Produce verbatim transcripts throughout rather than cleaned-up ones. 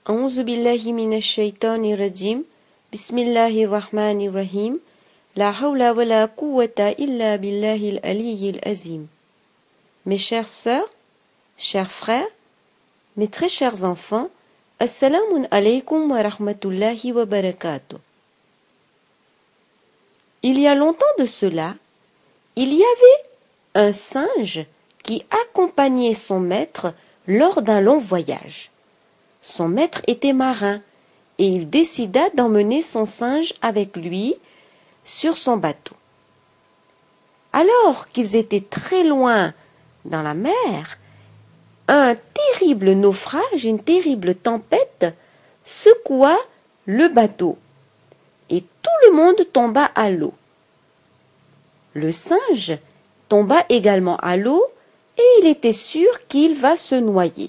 أعوذ بالله من الشيطان الرجيم بسم الله الرحمن الرحيم لا حول ولا قوة إلا بالله العلي العظيم. Mes chères sœurs, chers frères, mes très chers enfants, Assalamu alaikum wa rahmatullahi wa barakatuh. Il y a longtemps de cela, il y avait un singe qui accompagnait son maître lors d'un long voyage. Son maître était marin et il décida d'emmener son singe avec lui sur son bateau. Alors qu'ils étaient très loin dans la mer, un terrible naufrage, une terrible tempête secoua le bateau et tout le monde tomba à l'eau. Le singe tomba également à l'eau et il était sûr qu'il va se noyer.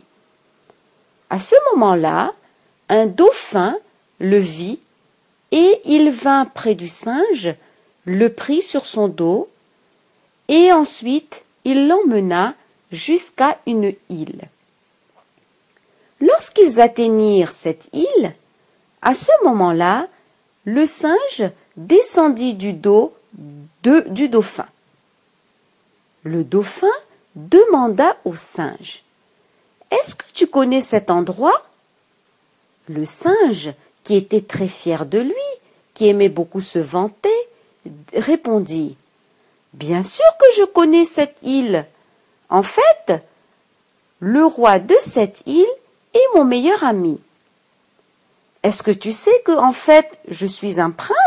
À ce moment-là, un dauphin le vit et il vint près du singe, le prit sur son dos et ensuite il l'emmena jusqu'à une île. Lorsqu'ils atteignirent cette île, à ce moment-là, le singe descendit du dos de, du dauphin. Le dauphin demanda au singe: « Est-ce que tu connais cet endroit ?» Le singe, qui était très fier de lui, qui aimait beaucoup se vanter, répondit: « Bien sûr que je connais cette île. En fait, le roi de cette île est mon meilleur ami. Est-ce que tu sais que, en fait, je suis un prince ?»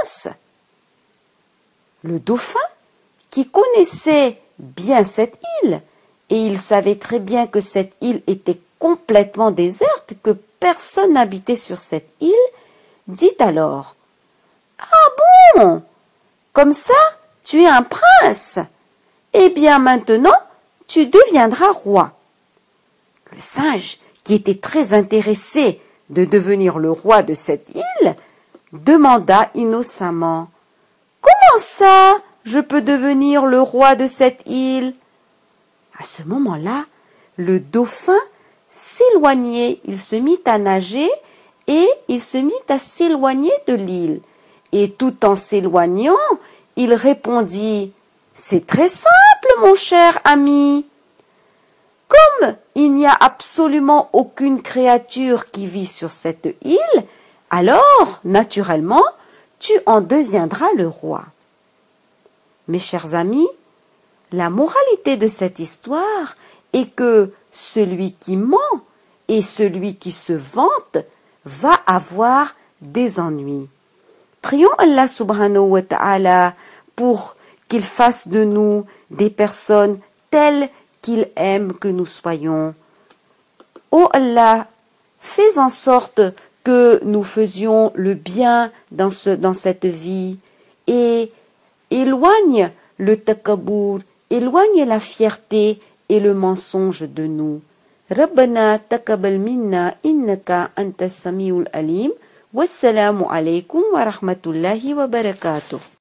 Le dauphin, qui connaissait bien cette île, et il savait très bien que cette île était complètement déserte, que personne n'habitait sur cette île, dit alors: « Ah bon? Comme ça, tu es un prince? Eh bien maintenant, tu deviendras roi. » Le singe, qui était très intéressé de devenir le roi de cette île, demanda innocemment: « Comment ça, je peux devenir le roi de cette île ?» À ce moment-là, le dauphin s'éloignait, il se mit à nager et il se mit à s'éloigner de l'île. Et tout en s'éloignant, il répondit: « C'est très simple, mon cher ami. Comme il n'y a absolument aucune créature qui vit sur cette île, alors, naturellement, tu en deviendras le roi. » Mes chers amis, la moralité de cette histoire est que celui qui ment et celui qui se vante va avoir des ennuis. Prions Allah subhanahu wa ta'ala pour qu'il fasse de nous des personnes telles qu'il aime que nous soyons. Ô Allah, fais en sorte que nous faisions le bien dans, ce, dans cette vie et éloigne le takabour, éloigne la fierté et le mensonge de nous. Rabbana taqabbal minna innaka anta samiul alim. Wassalamu alaykum wa rahmatullahi wa barakatuh.